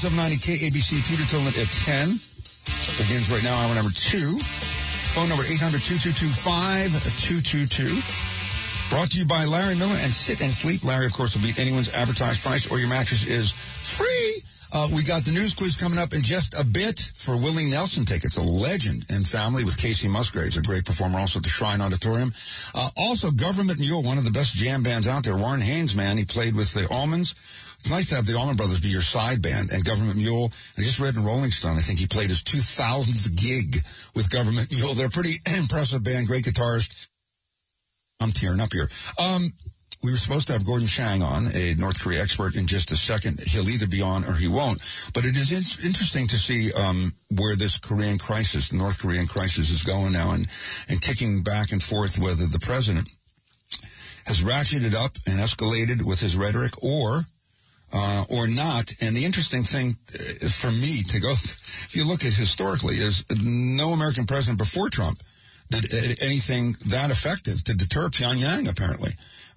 790 KABC. Peter Tillman at 10. Begins right now, hour number 2. Phone number 800-222-5222. Brought to you by Larry Miller and Sit and Sleep. Larry, of course, will beat anyone's advertised price, or your mattress is free. We got the news quiz coming up in just a bit for Willie Nelson tickets, a legend in family with Casey Musgraves, a great performer also at the Shrine Auditorium. Also, Government Mule, one of the best jam bands out there. Warren Haynes, man, he played with the Almonds. It's nice to have the Allman Brothers be your side band. And Government Mule, I just read in Rolling Stone, I think he played his 2000th gig with Government Mule. They're a pretty impressive band, great guitarist. I'm tearing up here. We were supposed to have Gordon Chang on, a North Korea expert, in just a second. He'll either be on or he won't. But it is interesting to see where this Korean crisis, the North Korean crisis, is going now, and kicking back and forth whether the president has ratcheted up and escalated with his rhetoric or not. And the interesting thing for me to go, if you look at historically, is no American president before Trump did anything that effective to deter Pyongyang, apparently.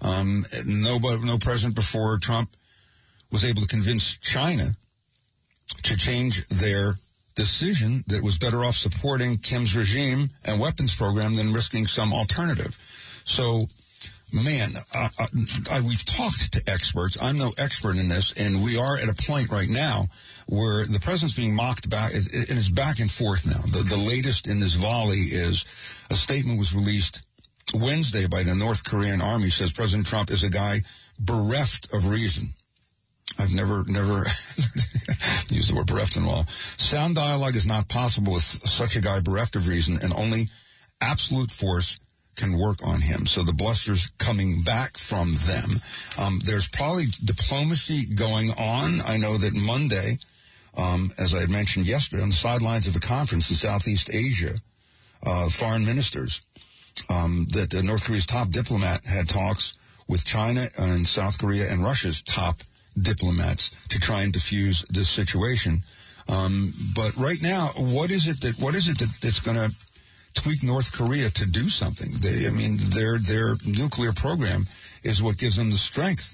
No president before Trump was able to convince China to change their decision that was better off supporting Kim's regime and weapons program than risking some alternative. So, man, we've talked to experts. I'm no expert in this, and we are at a point right now where the president's being mocked back, and it's back and forth now. The latest in this volley is a statement was released Wednesday by the North Korean army, says President Trump is a guy bereft of reason. I've never used the word bereft in a while. Sound dialogue is not possible with such a guy bereft of reason, and only absolute force can work on him. So the bluster's coming back from them. There's probably diplomacy going on. I know that Monday, as I had mentioned yesterday, on the sidelines of a conference in Southeast Asia, foreign ministers, that North Korea's top diplomat had talks with China and South Korea and Russia's top diplomats to try and diffuse this situation. But right now, what is it that's going to tweak North Korea to do something? Their nuclear program is what gives them the strength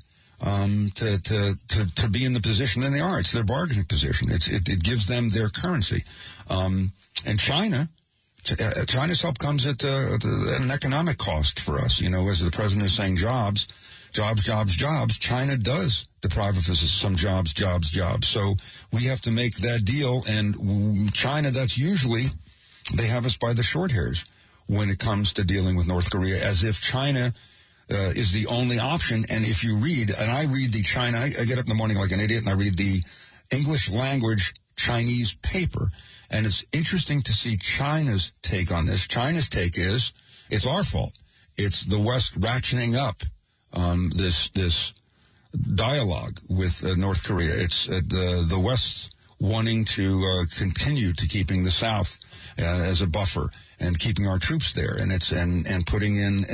to be in the position that they are. It's their bargaining position. It gives them their currency. And China's help comes at an economic cost for us. You know, as the president is saying, jobs. China does deprive us of some jobs. So we have to make that deal. And China, that's usually, they have us by the short hairs when it comes to dealing with North Korea, as if China is the only option. And if you read, and I read the China, I get up in the morning like an idiot and I read the English language Chinese paper. And it's interesting to see China's take on this. China's take is, it's our fault. It's the West ratcheting up this dialogue with North Korea. It's the West wanting to continue to keeping the South as a buffer and keeping our troops there, and putting in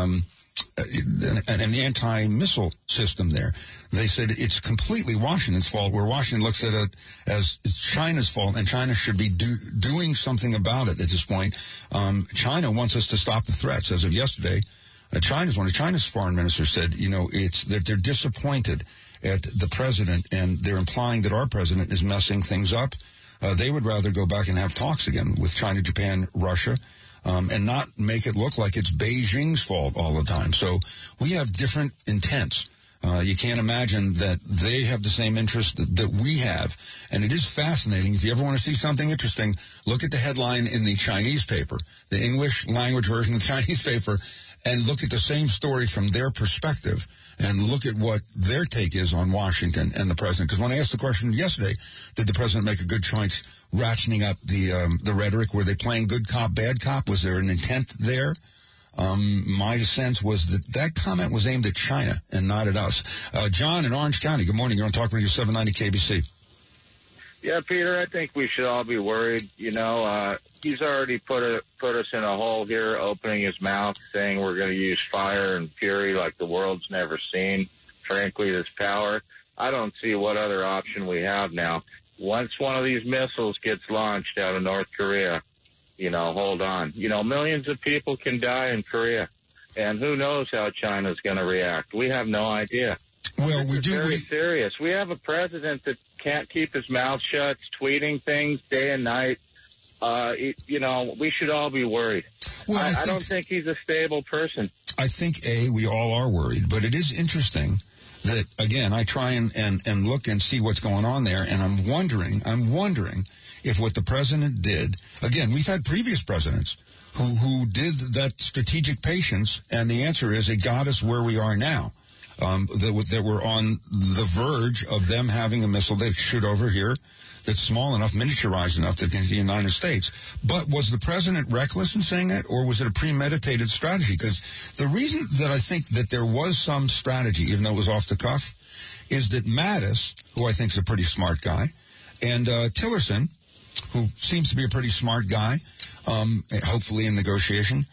an anti-missile system there. They said it's completely Washington's fault, where Washington looks at it as it's China's fault, and China should be doing something about it at this point. China wants us to stop the threats. As of yesterday, one of China's foreign ministers said, you know, it's that they're disappointed at the president, and they're implying that our president is messing things up. They would rather go back and have talks again with China, Japan, Russia, and not make it look like it's Beijing's fault all the time. So we have different intents. You can't imagine that they have the same interest that we have. And it is fascinating. If you ever want to see something interesting, look at the headline in the Chinese paper, the English language version of the Chinese paper, and look at the same story from their perspective, and look at what their take is on Washington and the president. Because when I asked the question yesterday, did the president make a good choice ratcheting up the rhetoric? Were they playing good cop, bad cop? Was there an intent there? My sense was that comment was aimed at China and not at us. John in Orange County, good morning. You're on Talk Radio 790 KBC. Yeah, Peter, I think we should all be worried. You know, he's already put us in a hole here, opening his mouth, saying we're going to use fire and fury like the world's never seen. Frankly, this power. I don't see what other option we have now. Once one of these missiles gets launched out of North Korea, you know, hold on. You know, millions of people can die in Korea, and who knows how China's going to react. We have no idea. Well, Very serious. We have a president that can't keep his mouth shut, tweeting things day and night. We should all be worried. Well, I don't think he's a stable person. I think, we all are worried, but it is interesting that, again, I try and look and see what's going on there, and I'm wondering if what the president did, again, we've had previous presidents who did that strategic patience, and the answer is it got us where we are now. That we're on the verge of them having a missile they shoot over here that's small enough, miniaturized enough to get to the United States. But was the president reckless in saying that, or was it a premeditated strategy? Because the reason that I think that there was some strategy, even though it was off the cuff, is that Mattis, who I think is a pretty smart guy, and Tillerson, who seems to be a pretty smart guy, hopefully in negotiation,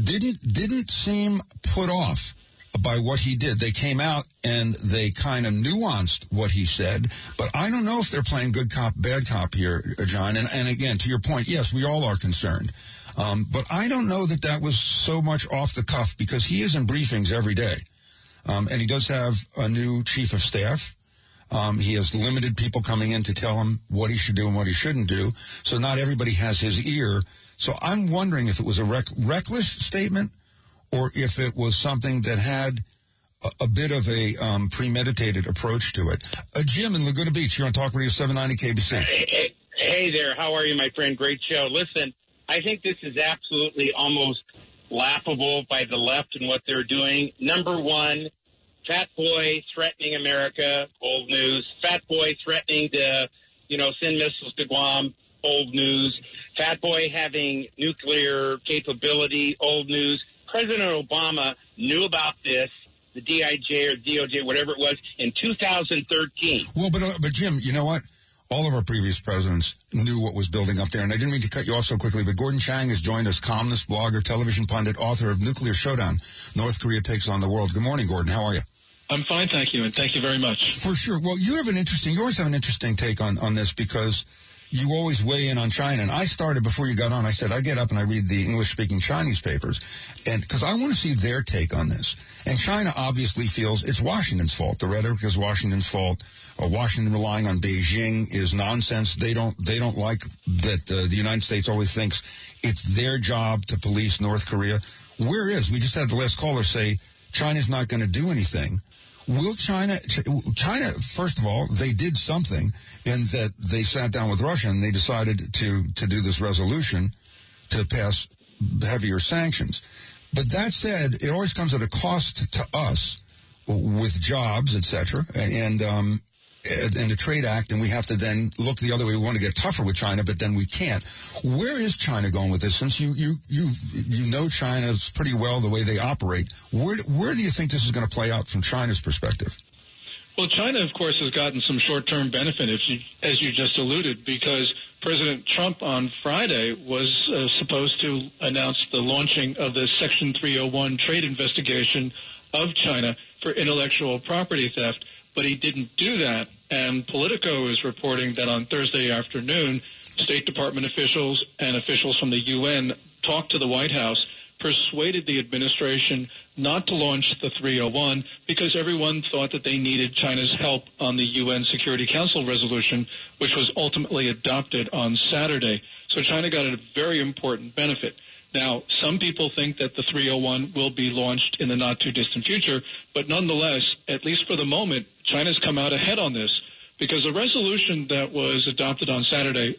didn't seem put off by what he did. They came out and they kind of nuanced what he said, but I don't know if they're playing good cop, bad cop here, John. And again, to your point, yes, we all are concerned. But I don't know that was so much off the cuff, because he is in briefings every day. And he does have a new chief of staff. He has limited people coming in to tell him what he should do and what he shouldn't do. So not everybody has his ear. So I'm wondering if it was a reckless statement, or if it was something that had a bit of a premeditated approach to it. Jim in Laguna Beach, you're on Talk Radio 790 KBC. Hey there, how are you, my friend? Great show. Listen, I think this is absolutely almost laughable by the left and what they're doing. Number one, Fat Boy threatening America, old news. Fat Boy threatening to, send missiles to Guam, old news. Fat Boy having nuclear capability, old news. President Obama knew about this, the DIJ or DOJ, whatever it was, in 2013. Well, but Jim, you know what? All of our previous presidents knew what was building up there. And I didn't mean to cut you off so quickly, but Gordon Chang has joined us, columnist, blogger, television pundit, author of Nuclear Showdown, North Korea Takes on the World. Good morning, Gordon. How are you? I'm fine, thank you, and thank you very much. For sure. Well, you always have an interesting take on this, because you always weigh in on China. And I started before you got on. I said, I get up and I read the English-speaking Chinese papers, and because I want to see their take on this. And China obviously feels it's Washington's fault. The rhetoric is Washington's fault. Washington relying on Beijing is nonsense. They don't like that the United States always thinks it's their job to police North Korea. We just had the last caller say China's not going to do anything. Will China, first of all, they did something in that they sat down with Russia and they decided to do this resolution to pass heavier sanctions. But that said, it always comes at a cost to us with jobs, et cetera, and the Trade Act, and we have to then look the other way. We want to get tougher with China, but then we can't. Where is China going with this? Since you know China pretty well, the way they operate, where do you think this is going to play out from China's perspective? Well, China, of course, has gotten some short-term benefit, as you just alluded, because President Trump on Friday was supposed to announce the launching of the Section 301 trade investigation of China for intellectual property theft, but he didn't do that. And Politico is reporting that on Thursday afternoon, State Department officials and officials from the UN talked to the White House, persuaded the administration not to launch the 301 because everyone thought that they needed China's help on the UN Security Council resolution, which was ultimately adopted on Saturday. So China got a very important benefit. Now, some people think that the 301 will be launched in the not-too-distant future, but nonetheless, at least for the moment, China's come out ahead on this because the resolution that was adopted on Saturday,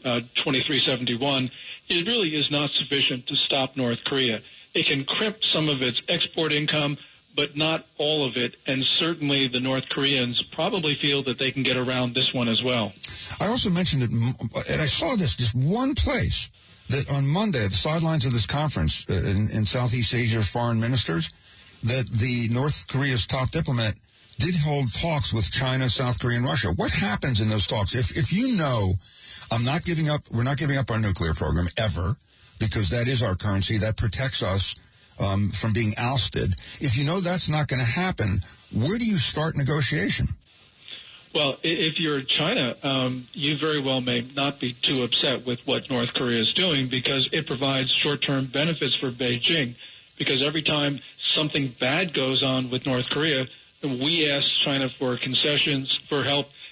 2371, it really is not sufficient to stop North Korea. It can crimp some of its export income, but not all of it, and certainly the North Koreans probably feel that they can get around this one as well. I also mentioned it, and I saw this just one place, that on Monday, at the sidelines of this conference in Southeast Asia foreign ministers, that the North Korea's top diplomat did hold talks with China, South Korea, and Russia. What happens in those talks? If you know, we're not giving up our nuclear program ever, because that is our currency, that protects us from being ousted. If you know that's not going to happen, where do you start negotiation? Well, if you're China, you very well may not be too upset with what North Korea is doing because it provides short-term benefits for Beijing. Because every time something bad goes on with North Korea, we ask China for concessions, for help,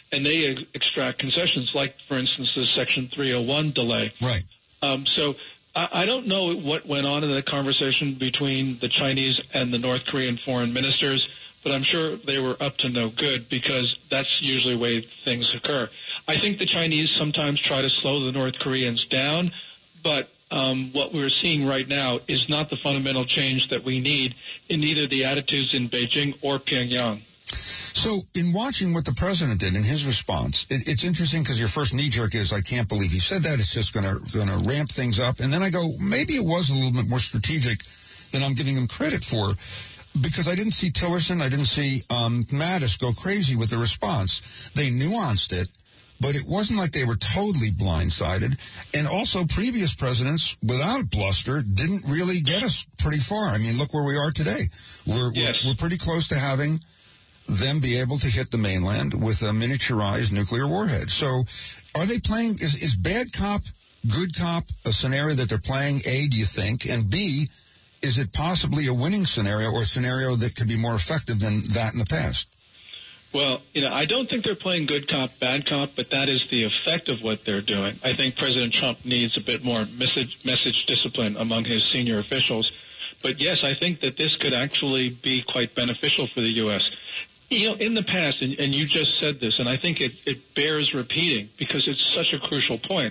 and they extract concessions, like, for instance, the Section 301 delay. Right. So I don't know what went on in the conversation between the Chinese and the North Korean foreign ministers, but I'm sure they were up to no good, because that's usually the way things occur. I think the Chinese sometimes try to slow the North Koreans down, but what we're seeing right now is not the fundamental change that we need in either the attitudes in Beijing or Pyongyang. So in watching what the president did in his response, it's interesting because your first knee-jerk is, I can't believe he said that. It's just going to ramp things up. And then I go, maybe it was a little bit more strategic than I'm giving him credit for, because I didn't see Tillerson, I didn't see Mattis go crazy with the response. They nuanced it, but it wasn't like they were totally blindsided. And also previous presidents, without bluster, didn't really get us pretty far. I mean, look where we are today. We're pretty close to having them be able to hit the mainland with a miniaturized nuclear warhead. So are they playing, is bad cop, good cop a scenario that they're playing, A, do you think? And B, is it possibly a winning scenario or a scenario that could be more effective than that in the past? Well, I don't think they're playing good cop, bad cop, but that is the effect of what they're doing. I think President Trump needs a bit more message discipline among his senior officials. But yes, I think that this could actually be quite beneficial for the U.S. In the past, and you just said this, and I think it bears repeating because it's such a crucial point.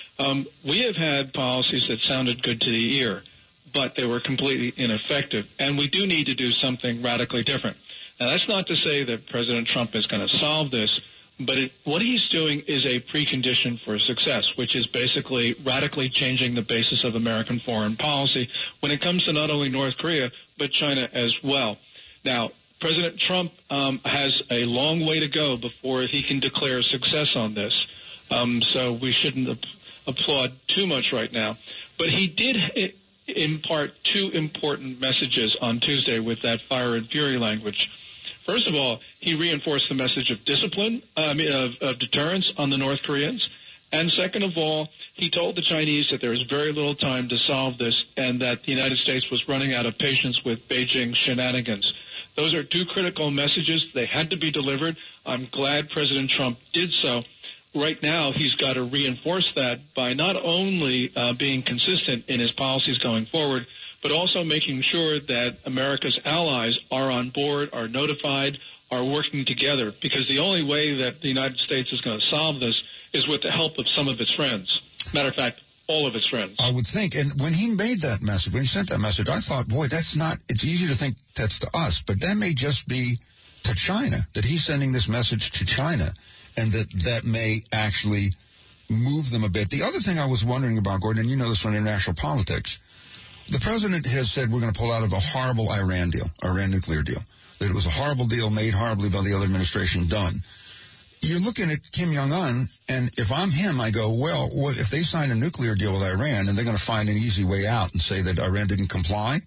We have had policies that sounded good to the ear, but they were completely ineffective, and we do need to do something radically different. Now, that's not to say that President Trump is going to solve this, but what he's doing is a precondition for success, which is basically radically changing the basis of American foreign policy when it comes to not only North Korea, but China as well. Now, President Trump has a long way to go before he can declare success on this, so we shouldn't applaud too much right now. But he did impart two important messages on Tuesday with that fire and fury language. First of all, he reinforced the message of discipline, of deterrence on the North Koreans. And second of all, he told the Chinese that there is very little time to solve this and that the United States was running out of patience with Beijing shenanigans. Those are two critical messages. They had to be delivered. I'm glad President Trump did so. Right now, he's got to reinforce that by not only being consistent in his policies going forward, but also making sure that America's allies are on board, are notified, are working together. Because the only way that the United States is going to solve this is with the help of some of its friends. Matter of fact, all of its friends. I would think. And when he made that message, when he sent that message, I thought, boy, that's not, it's easy to think that's to us, but that may just be to China, that he's sending this message to China, and that may actually move them a bit. The other thing I was wondering about, Gordon, and you know this from international politics, the president has said we're going to pull out of a horrible Iran nuclear deal, that it was a horrible deal made horribly by the other administration, done. You're looking at Kim Jong-un, and if I'm him, I go, well, if they sign a nuclear deal with Iran and they're going to find an easy way out and say that Iran didn't comply,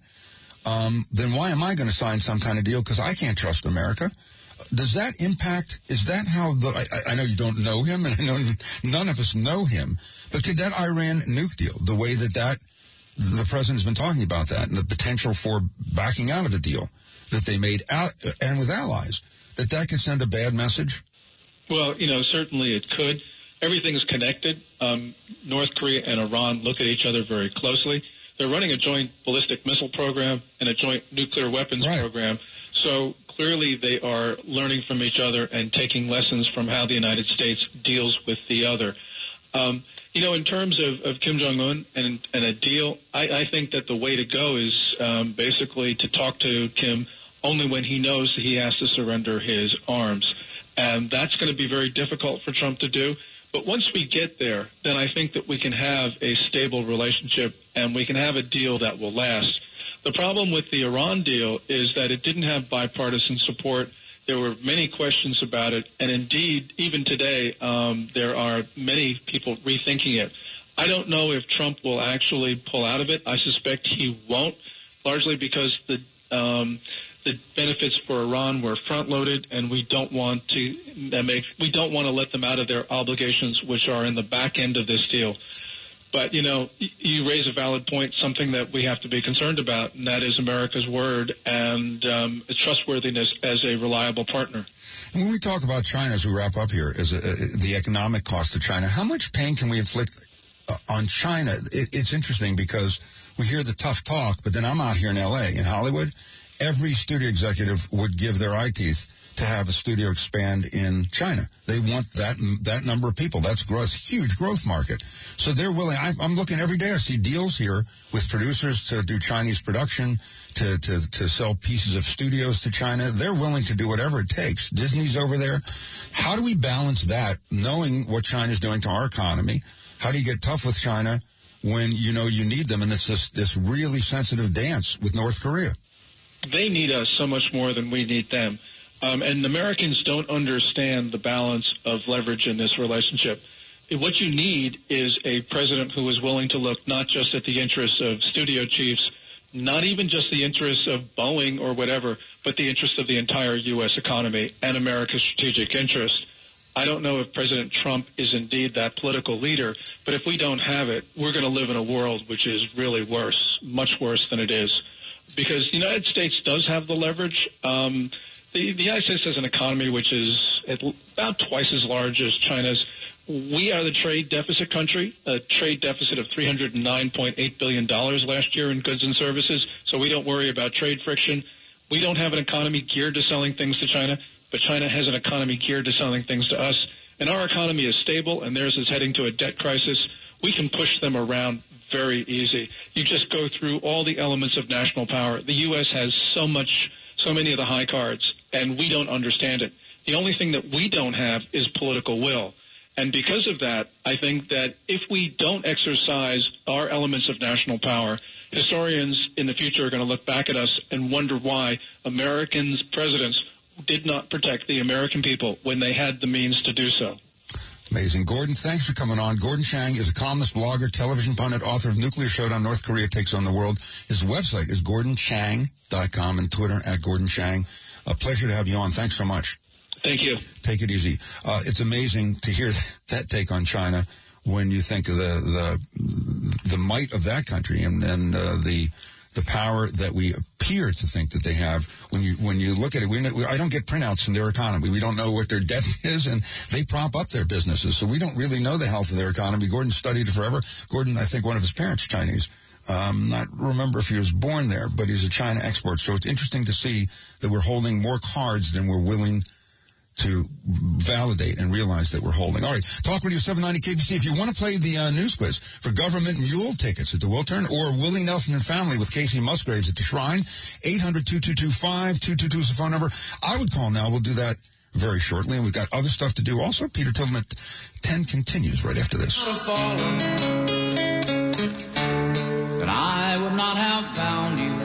then why am I going to sign some kind of deal? Because I can't trust America. Does that impact, is that how I know you don't know him, and I know none of us know him, but could that Iran nuke deal, the way that the president's been talking about that, and the potential for backing out of a deal that they made out and with allies, that could send a bad message? Well, certainly it could. Everything's connected. North Korea and Iran look at each other very closely. They're running a joint ballistic missile program and a joint nuclear weapons program. So clearly they are learning from each other and taking lessons from how the United States deals with the other. In terms of Kim Jong-un and a deal, I think that the way to go is basically to talk to Kim only when he knows that he has to surrender his arms. And that's going to be very difficult for Trump to do. But once we get there, then I think that we can have a stable relationship and we can have a deal that will last. The problem with the Iran deal is that it didn't have bipartisan support. There were many questions about it. And indeed, even today, there are many people rethinking it. I don't know if Trump will actually pull out of it. I suspect he won't, largely because the benefits for Iran were front-loaded, and we don't want to let them out of their obligations, which are in the back end of this deal. But, you raise a valid point, something that we have to be concerned about, and that is America's word and trustworthiness as a reliable partner. And when we talk about China, as we wrap up here, is the economic cost of China, how much pain can we inflict on China? It's interesting because we hear the tough talk, but then I'm out here in L.A., in Hollywood. Every studio executive would give their eye teeth to have a studio expand in China. They want that number of people. That's growth, huge growth market. So they're willing. I'm looking every day. I see deals here with producers to do Chinese production, to sell pieces of studios to China. They're willing to do whatever it takes. Disney's over there. How do we balance that, knowing what China's doing to our economy? How do you get tough with China when you know you need them, and it's this really sensitive dance with North Korea? They need us so much more than we need them. And Americans don't understand the balance of leverage in this relationship. What you need is a president who is willing to look not just at the interests of studio chiefs, not even just the interests of Boeing or whatever, but the interests of the entire U.S. economy and America's strategic interest. I don't know if President Trump is indeed that political leader, but if we don't have it, we're going to live in a world which is really worse, much worse than it is. Because the United States does have the leverage. The United States has an economy which is about twice as large as China's. We are the trade deficit country, a trade deficit of $309.8 billion last year in goods and services, so we don't worry about trade friction. We don't have an economy geared to selling things to China, but China has an economy geared to selling things to us. And our economy is stable, and theirs is heading to a debt crisis. We can push them around very easy. You just go through all the elements of national power. The U.S. has so many of the high cards, and we don't understand it. The only thing that we don't have is political will. And because of that, I think that if we don't exercise our elements of national power, historians in the future are going to look back at us and wonder why Americans, presidents, did not protect the American people when they had the means to do so. Amazing. Gordon, thanks for coming on. Gordon Chang is a columnist, blogger, television pundit, author of Nuclear Showdown, North Korea Takes on the World. His website is gordonchang.com and Twitter at Gordon Chang. A pleasure to have you on. Thanks so much. Thank you. Take it easy. It's amazing to hear that take on China when you think of the might of that country and the power that we appear to think that they have. When you look at it, I don't get printouts from their economy. We don't know what their debt is, and they prop up their businesses. So we don't really know the health of their economy. Gordon studied it forever. Gordon, I think one of his parents Chinese. Not remember if he was born there, but he's a China export. So it's interesting to see that we're holding more cards than we're willing to validate and realize that we're holding. All right, Talk Radio 790 KBC. If you want to play the news quiz for Government Mule tickets at the Wiltern or Willie Nelson and Family with Casey Musgraves at the Shrine, 800-2225-222 is the phone number. I would call now. We'll do that very shortly, and we've got other stuff to do also. Peter Tillman at 10 continues right after this. And I would not have found you,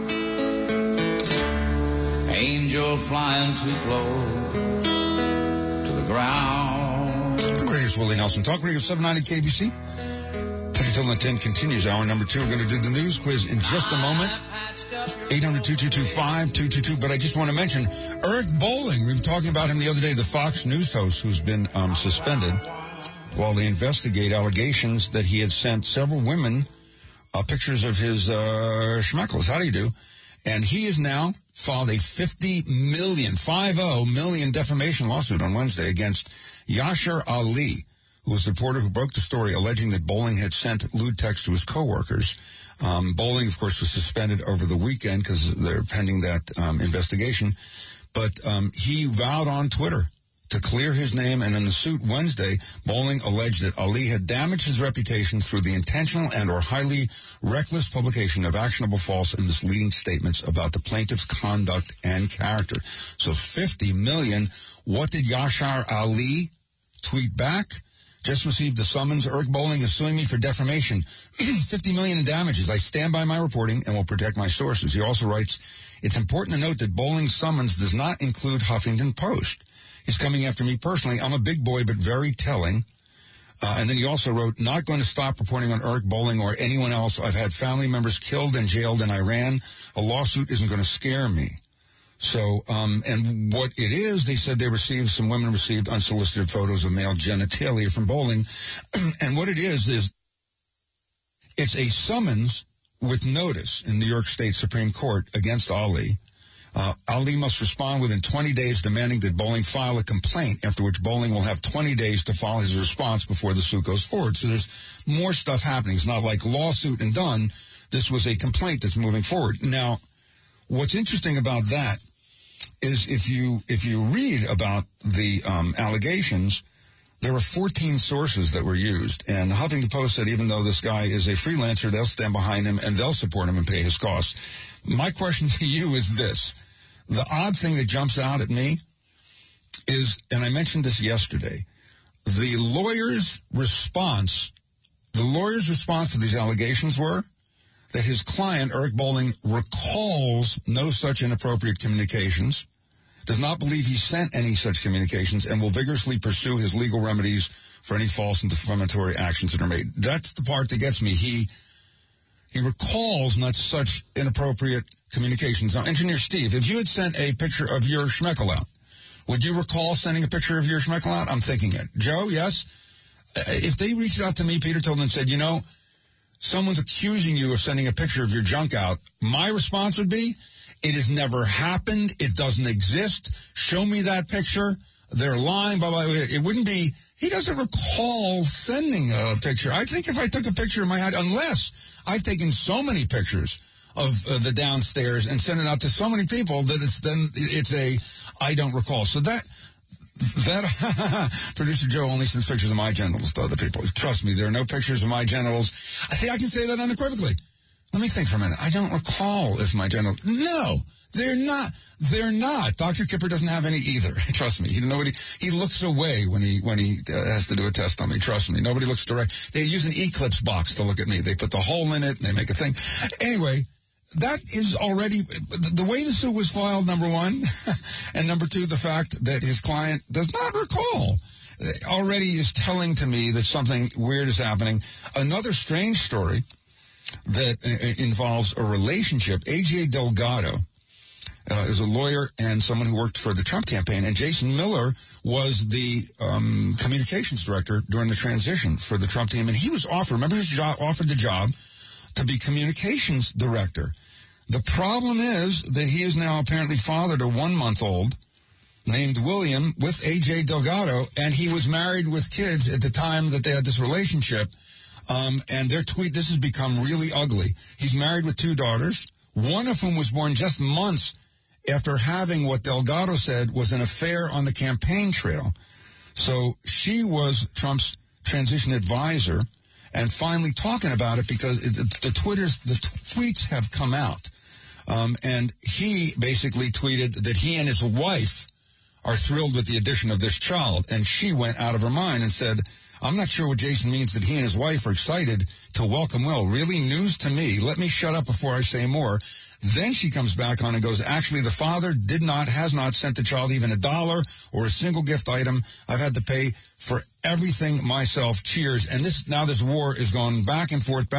angel flying too close to the ground. The greatest Willie Nelson. Talk Radio 790 KBC. Peter Tillman at 10 continues. Hour number 2. We're going to do the news quiz in just a moment. 800-2225-222. But I just want to mention Eric Bolling. We were talking about him the other day, the Fox News host who's been suspended while they investigate allegations that he had sent several women pictures of his schmeckles. How do you do? And he has now filed a $50 million defamation lawsuit on Wednesday against Yashar Ali, who was the reporter who broke the story alleging that Bolling had sent lewd texts to his coworkers. Bolling, of course, was suspended over the weekend because they're pending that investigation. But he vowed on Twitter to clear his name, and in the suit Wednesday, Bolling alleged that Ali had damaged his reputation through the intentional and or highly reckless publication of actionable, false, and misleading statements about the plaintiff's conduct and character. So $50 million. What did Yashar Ali tweet back? Just received the summons. Eric Bolling is suing me for defamation. $50 million in damages. I stand by my reporting and will protect my sources. He also writes, it's important to note that Bolling's summons does not include Huffington Post. He's coming after me personally. I'm a big boy, but very telling. And then he also wrote, not going to stop reporting on Eric Bolling or anyone else. I've had family members killed and jailed in Iran. A lawsuit isn't going to scare me. So, and what it is, they said some women received unsolicited photos of male genitalia from Bolling. And what it is It's a summons with notice in New York State Supreme Court against Ali. Ali must respond within 20 days, demanding that Bowling file a complaint, after which Bowling will have 20 days to file his response before the suit goes forward. So there's more stuff happening. It's not like lawsuit and done. This was a complaint that's moving forward. Now, what's interesting about that is if you read about the allegations, there were 14 sources that were used. And Huffington Post said even though this guy is a freelancer, they'll stand behind him and they'll support him and pay his costs. My question to you is this. The odd thing that jumps out at me is, and I mentioned this yesterday, the lawyer's response to these allegations were that his client, Eric Bowling, recalls no such inappropriate communications, does not believe he sent any such communications, and will vigorously pursue his legal remedies for any false and defamatory actions that are made. That's the part that gets me. He recalls not such inappropriate communications. Now, Engineer Steve, if you had sent a picture of your schmeckel out, would you recall sending a picture of your schmeckel out? I'm thinking it. Joe, yes? If they reached out to me, Peter Tilden, and said, you know, someone's accusing you of sending a picture of your junk out, my response would be, it has never happened. It doesn't exist. Show me that picture. They're lying, blah, blah, blah. It wouldn't be, he doesn't recall sending a picture. I think if I took a picture of my head, unless I've taken so many pictures of the downstairs and sent it out to so many people that it's I don't recall. So that Producer Joe only sends pictures of my genitals to other people. Trust me, there are no pictures of my genitals. I think I can say that unequivocally. Let me think for a minute. I don't recall if my genitals... No, they're not. They're not. Dr. Kipper doesn't have any either. Trust me. He looks away when he has to do a test on me. Trust me. Nobody looks direct. They use an Eclipse box to look at me. They put the hole in it and they make a thing. Anyway, that is already... The way the suit was filed, number one, and number two, the fact that his client does not recall already is telling to me that something weird is happening. Another strange story that involves a relationship. A.J. Delgado is a lawyer and someone who worked for the Trump campaign, and Jason Miller was the communications director during the transition for the Trump team, and he was offered the job to be communications director. The problem is that he is now apparently fathered a 1-month-old named William with A.J. Delgado, and he was married with kids at the time that they had this relationship. And their tweet, this has become really ugly. He's married with 2 daughters, one of whom was born just months after having what Delgado said was an affair on the campaign trail. So she was Trump's transition advisor, and finally talking about it because the tweets have come out. And he basically tweeted that he and his wife are thrilled with the addition of this child. And she went out of her mind and said, I'm not sure what Jason means that he and his wife are excited to welcome Will. Really news to me. Let me shut up before I say more. Then she comes back on and goes, actually, the father has not sent the child even $1 or a single gift item. I've had to pay for everything myself. Cheers. And this war is going back and forth.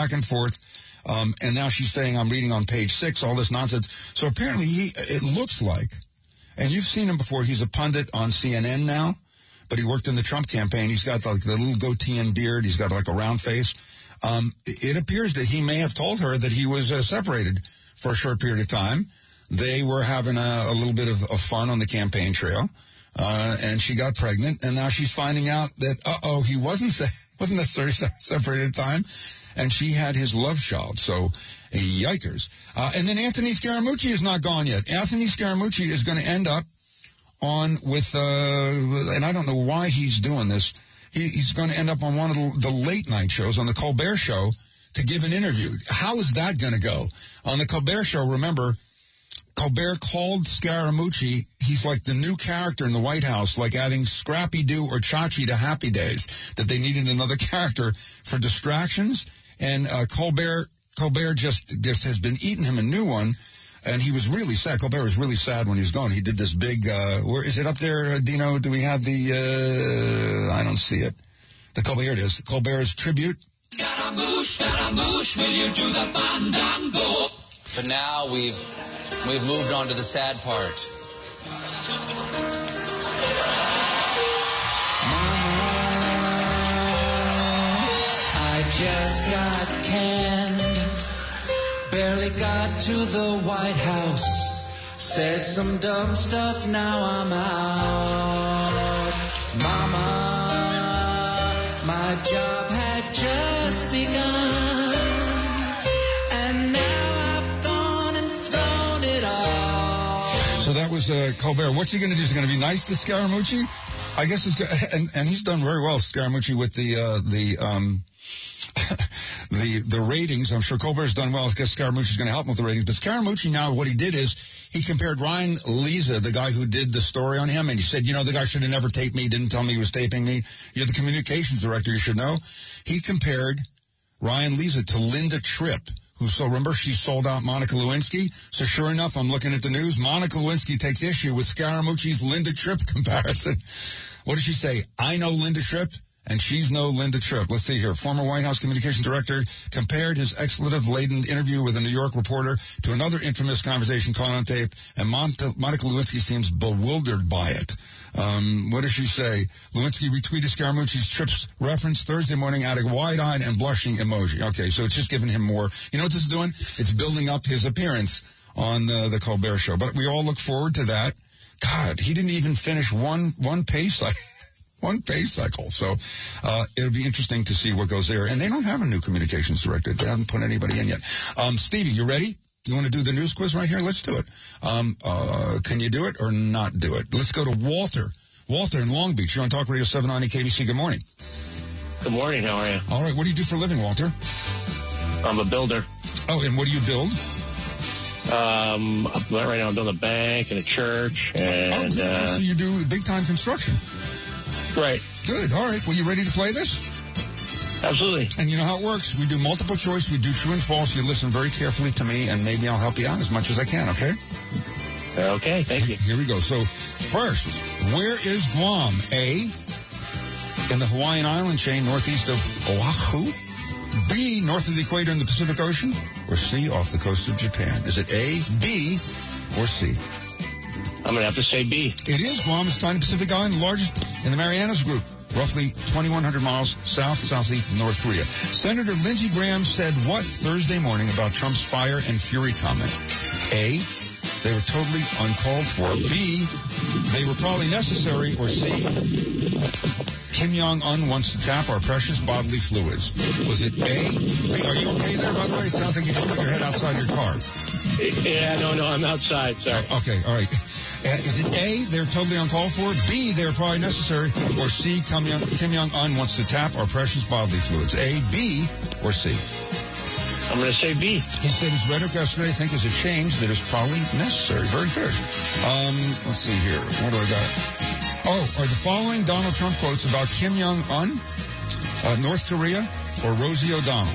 And now she's saying, I'm reading on page 6, all this nonsense. So apparently it looks like, and you've seen him before, he's a pundit on CNN now. But he worked in the Trump campaign. He's got like the little goatee and beard. He's got like a round face. It appears that he may have told her that he was separated for a short period of time. They were having a little bit of fun on the campaign trail, and she got pregnant. And now she's finding out that, he wasn't necessarily separated at the time, and she had his love child. So, yikers. And then Anthony Scaramucci is not gone yet. Anthony Scaramucci is going to end up on with, and I don't know why he's doing this. He's going to end up on one of the late night shows on the Colbert Show to give an interview. How is that going to go? On the Colbert Show, remember, Colbert called Scaramucci, he's like the new character in the White House, like adding Scrappy-Doo or Chachi to Happy Days, that they needed another character for distractions. And Colbert just has been eating him a new one. And he was really sad. Colbert was really sad when he was gone. He did this big, where is it up there, Dino? Do we have the, I don't see it. The Colbert, here it is. Colbert's tribute. Scaramouche, will you do the fandango? But now we've moved on to the sad part. I just got canned. Barely got to the White House. Said some dumb stuff, now I'm out. Mama, my job had just begun. And now I've gone and thrown it all. So that was Colbert. What's he going to do? Is he going to be nice to Scaramucci? I guess it's good. And he's done very well, Scaramucci, with the ratings. I'm sure Colbert's done well. I guess Scaramucci's going to help him with the ratings. But Scaramucci now, what he did is he compared Ryan Leza, the guy who did the story on him, and he said, the guy should have never taped me, didn't tell me he was taping me. You're the communications director, you should know. He compared Ryan Leza to Linda Tripp, remember, she sold out Monica Lewinsky. So sure enough, I'm looking at the news. Monica Lewinsky takes issue with Scaramucci's Linda Tripp comparison. What did she say? I know Linda Tripp, and she's no Linda Tripp. Let's see here. Former White House communications director compared his expletive-laden interview with a New York reporter to another infamous conversation caught on tape, and Monica Lewinsky seems bewildered by it. What does she say? Lewinsky retweeted Scaramucci's Tripp's reference Thursday morning, adding wide-eyed and blushing emoji. Okay, so it's just giving him more. You know what this is doing? It's building up his appearance on the Colbert Show. But we all look forward to that. God, he didn't even finish one pay cycle. So it'll be interesting to see what goes there. And they don't have a new communications director. They haven't put anybody in yet. Stevie, you ready? You want to do the news quiz right here? Let's do it. Can you do it or not do it? Let's go to Walter. Walter in Long Beach. You're on Talk Radio 790 KBC. Good morning. Good morning. How are you? All right. What do you do for a living, Walter? I'm a builder. Oh, and what do you build? Right now I'm building a bank and a church. And, so you do big-time construction. Right. Good. All right. Well, you ready to play this? Absolutely. And you know how it works. We do multiple choice. We do true and false. You listen very carefully to me, and maybe I'll help you out as much as I can, okay? Okay. Thank you. Here we go. So, first, where is Guam? A, in the Hawaiian island chain northeast of Oahu. B, north of the equator in the Pacific Ocean. Or C, off the coast of Japan. Is it A, B, or C? I'm going to have to say B. It is Guam. It's a tiny Pacific island, the largest in the Marianas Group, roughly 2,100 miles southeast of North Korea. Senator Lindsey Graham said what Thursday morning about Trump's fire and fury comment? A, they were totally uncalled for. B, they were probably necessary. Or C, Kim Jong-un wants to tap our precious bodily fluids. Was it A, B? Are you okay there, by the way? It sounds like you just put your head outside your car. Yeah, no, I'm outside. Sorry. Okay, all right. Is it A, they're totally uncalled for? B, they're probably necessary? Or C, Kim Jong-un wants to tap our precious bodily fluids? A, B, or C? I'm going to say B. He said his rhetoric yesterday, I think, is a change that is probably necessary. Very fair. Let's see here. What do I got? Oh, are the following Donald Trump quotes about Kim Jong-un, North Korea, or Rosie O'Donnell?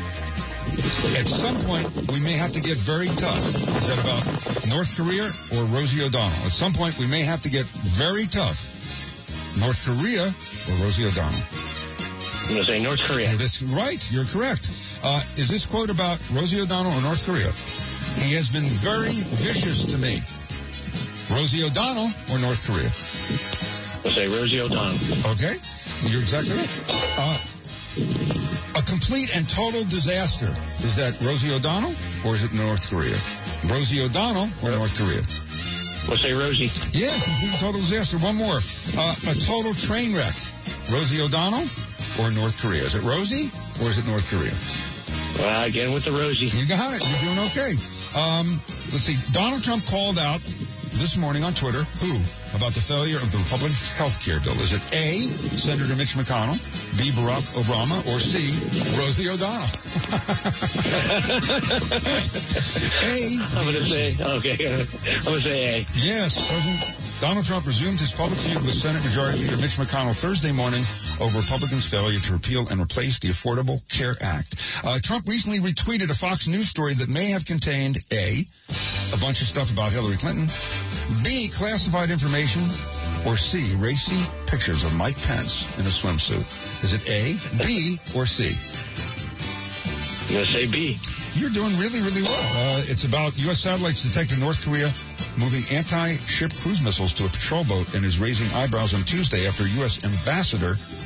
At some point, we may have to get very tough. Is that about North Korea or Rosie O'Donnell? At some point, we may have to get very tough. North Korea or Rosie O'Donnell? I'm going to say North Korea. That's right. You're correct. Is this quote about Rosie O'Donnell or North Korea? He has been very vicious to me. Rosie O'Donnell or North Korea? I'll say Rosie O'Donnell. Okay. You're exactly right. A complete and total disaster. Is that Rosie O'Donnell or is it North Korea? Rosie O'Donnell or North Korea? We'll say Rosie. Yeah, complete and total disaster. One more. A total train wreck. Rosie O'Donnell or North Korea? Is it Rosie or is it North Korea? Again with the Rosie. You got it. You're doing okay. Let's see. Donald Trump called out this morning on Twitter, who, about the failure of the Republican health care bill. Is it A, Senator Mitch McConnell, B, Barack Obama, or C, Rosie O'Donnell? A. I'm going to say, okay, I'm going to say A. Yes, President Donald Trump resumed his public feud with Senate Majority Leader Mitch McConnell Thursday morning over Republicans' failure to repeal and replace the Affordable Care Act. Trump recently retweeted a Fox News story that may have contained A, a bunch of stuff about Hillary Clinton, B, classified information, or C, racy pictures of Mike Pence in a swimsuit. Is it A, B, or C? I'm going to say B. You're doing really, really well. It's about U.S. satellites detected North Korea moving anti-ship cruise missiles to a patrol boat and is raising eyebrows on Tuesday after U.S. Ambassador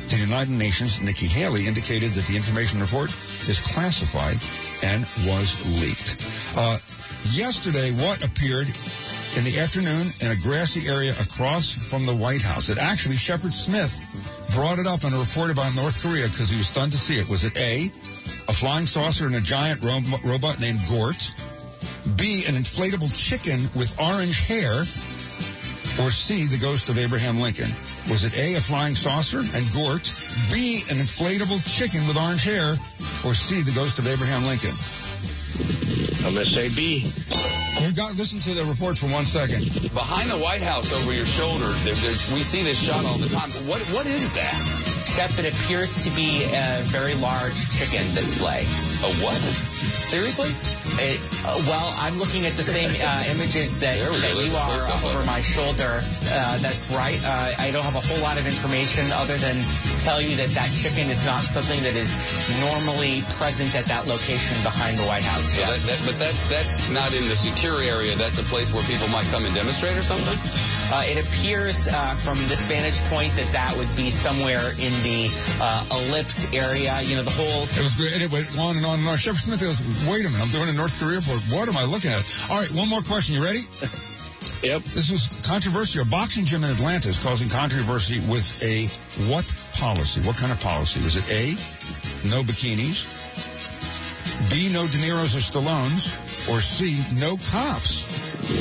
to the United Nations, Nikki Haley, indicated that the information report is classified and was leaked. Yesterday, what appeared in the afternoon in a grassy area across from the White House? It actually, Shepard Smith brought it up in a report about North Korea because he was stunned to see it. Was it A, a flying saucer and a giant robot named Gort? B, an inflatable chicken with orange hair? Or C, the ghost of Abraham Lincoln? Was it A, a flying saucer and Gort? B, an inflatable chicken with orange hair? Or C, the ghost of Abraham Lincoln? I'm going to say B. You've got to listen to the report for 1 second. Behind the White House over your shoulder, we see this shot all the time. What is that? Shep, it appears to be a very large chicken display. A what? Seriously? Well, I'm looking at the same images that you are over my shoulder. That's right. I don't have a whole lot of information other than to tell you that that chicken is not something that is normally present at that location behind the White House. So but that's not in the secure area. That's a place where people might come and demonstrate or something? It appears from this vantage point that would be somewhere in the ellipse area. You know, the whole... It was great. It went on and on and on. Shepard Smith goes, wait a minute, I'm doing a North Korea report. What am I looking at? All right, one more question. You ready? Yep. This was controversial. A boxing gym in Atlanta is causing controversy with a what policy? What kind of policy? Was it A, no bikinis, B, no De Niro's or Stallones, or C, no cops?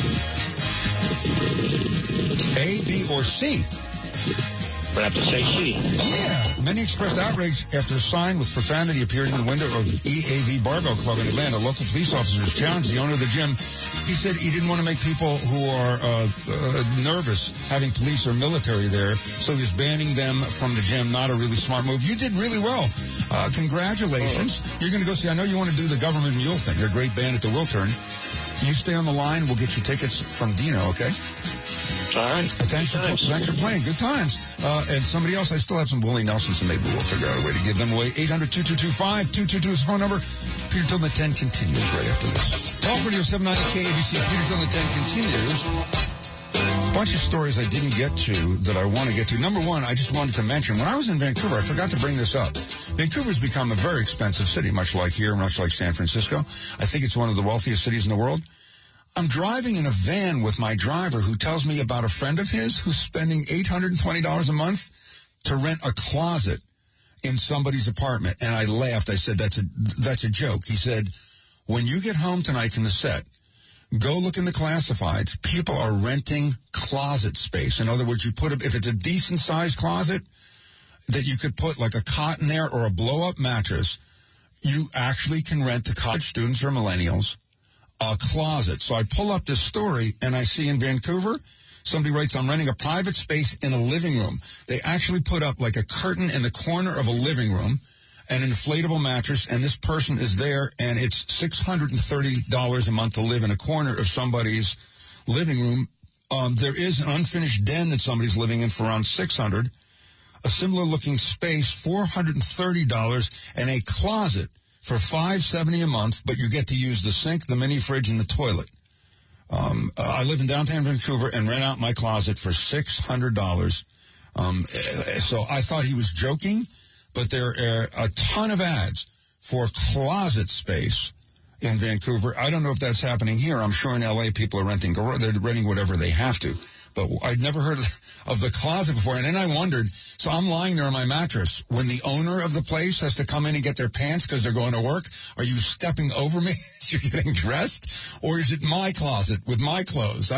A, B, or C? But I have to say C. Yeah. Many expressed outrage after a sign with profanity appeared in the window of EAV Barbell Club in Atlanta. Local police officers challenged the owner of the gym. He said he didn't want to make people who are nervous having police or military there, so he was banning them from the gym. Not a really smart move. You did really well. Congratulations. You're going to go see, I know you want to do the Government Mule thing. They're a great band at the Wiltern. You stay on the line. We'll get you tickets from Dino, okay? All right. Thanks for playing. Good times. And somebody else, I still have some Willie Nelsons, and maybe we'll figure out a way to give them away. 800-2225-222 is the phone number. Peter Till the 10 continues right after this. Talk Radio 790 KABC. Peter Till the 10 continues. A bunch of stories I didn't get to that I want to get to. Number one, I just wanted to mention, when I was in Vancouver, I forgot to bring this up. Vancouver's become a very expensive city, much like here, much like San Francisco. I think it's one of the wealthiest cities in the world. I'm driving in a van with my driver who tells me about a friend of his who's spending $820 a month to rent a closet in somebody's apartment. And I laughed. I said, that's a joke. He said, when you get home tonight from the set, go look in the classifieds. People are renting closet space. In other words, if it's a decent sized closet that you could put like a cot in there or a blow up mattress, you actually can rent to college students or millennials a closet. So I pull up this story and I see in Vancouver, somebody writes, I'm renting a private space in a living room. They actually put up like a curtain in the corner of a living room, an inflatable mattress, and this person is there, and it's $630 a month to live in a corner of somebody's living room. There is an unfinished den that somebody's living in for around $600, a similar looking space, $430, and a closet for $570 a month, but you get to use the sink, the mini fridge, and the toilet. I live in downtown Vancouver and rent out my closet for $600. So I thought he was joking, but there are a ton of ads for closet space in Vancouver. I don't know if that's happening here. I'm sure in L.A. people are they're renting whatever they have to. But I'd never heard of the closet before. And then I wondered, so I'm lying there on my mattress. When the owner of the place has to come in and get their pants because they're going to work, are you stepping over me as you're getting dressed? Or is it my closet with my clothes?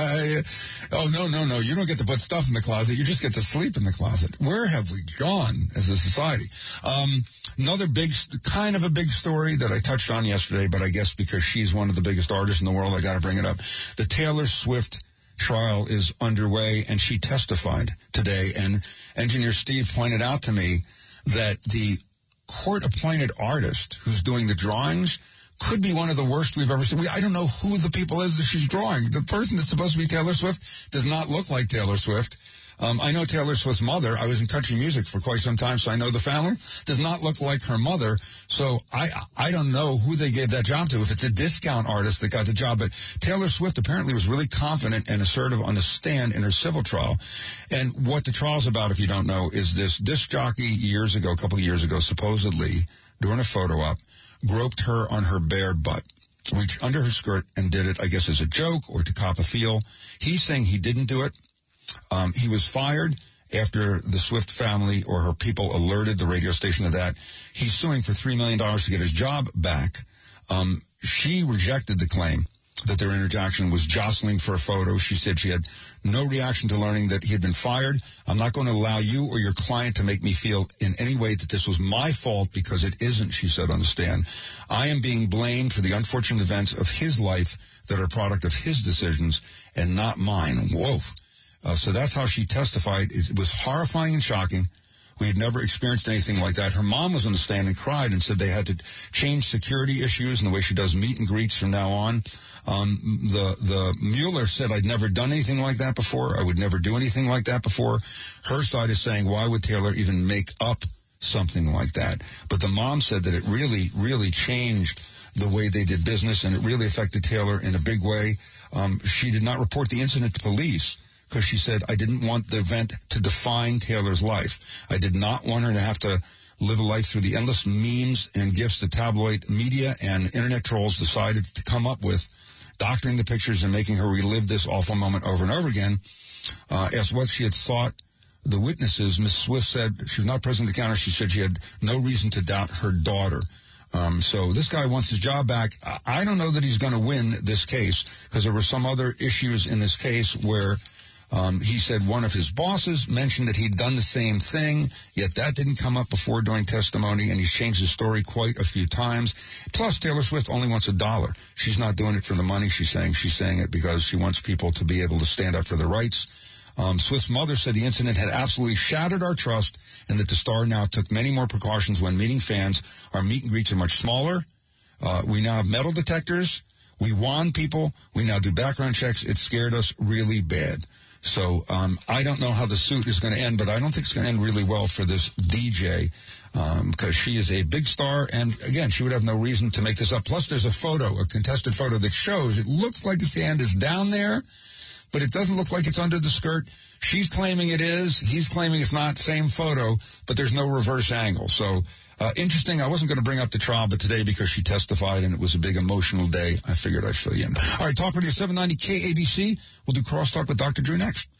No. You don't get to put stuff in the closet. You just get to sleep in the closet. Where have we gone as a society? Another kind of a big story that I touched on yesterday, but I guess because she's one of the biggest artists in the world, I got to bring it up. The Taylor Swift trial is underway, and she testified today, and engineer Steve pointed out to me that the court-appointed artist who's doing the drawings could be one of the worst we've ever seen. I don't know who the people is that she's drawing. The person that's supposed to be Taylor Swift does not look like Taylor Swift. I know Taylor Swift's mother. I was in country music for quite some time, so I know the family. Does not look like her mother. So I don't know who they gave that job to, if it's a discount artist that got the job. But Taylor Swift apparently was really confident and assertive on the stand in her civil trial. And what the trial's about, if you don't know, is this disc jockey a couple of years ago, supposedly, during a photo op, groped her on her bare butt, reached under her skirt and did it, I guess, as a joke or to cop a feel. He's saying he didn't do it. He was fired after the Swift family or her people alerted the radio station of that. He's suing for $3 million to get his job back. She rejected the claim that their interaction was jostling for a photo. She said she had no reaction to learning that he had been fired. I'm not going to allow you or your client to make me feel in any way that this was my fault, because it isn't, she said on the stand. I am being blamed for the unfortunate events of his life that are a product of his decisions and not mine. Whoa. So that's how she testified. It was horrifying and shocking. We had never experienced anything like that. Her mom was on the stand and cried and said they had to change security issues and the way she does meet and greets from now on. The Mueller said, I'd never done anything like that before. I would never do anything like that before. Her side is saying, why would Taylor even make up something like that? But the mom said that it really, really changed the way they did business, and it really affected Taylor in a big way. She did not report the incident to police, because she said, I didn't want the event to define Taylor's life. I did not want her to have to live a life through the endless memes and gifts the tabloid media and internet trolls decided to come up with, doctoring the pictures and making her relive this awful moment over and over again. Asked what she had thought the witnesses, Ms. Swift said she was not present at the counter. She said she had no reason to doubt her daughter. So this guy wants his job back. I don't know that he's going to win this case, because there were some other issues in this case where he said one of his bosses mentioned that he'd done the same thing, yet that didn't come up before during testimony, and he's changed his story quite a few times. Plus, Taylor Swift only wants $1. She's not doing it for the money, she's saying it because she wants people to be able to stand up for their rights. Swift's mother said the incident had absolutely shattered our trust, and that the star now took many more precautions when meeting fans. Our meet and greets are much smaller. We now have metal detectors. We wand people. We now do background checks. It scared us really bad. So I don't know how the suit is going to end, but I don't think it's going to end really well for this DJ, because she is a big star, and again, she would have no reason to make this up. Plus, there's a contested photo that shows it looks like his hand is down there, but it doesn't look like it's under the skirt. She's claiming it is. He's claiming it's not. Same photo, but there's no reverse angle. So interesting. I wasn't going to bring up the trial, but today, because she testified and it was a big emotional day, I figured I'd fill you in. All right, Talk Radio 790 KABC. We'll do Crosstalk with Dr. Drew next.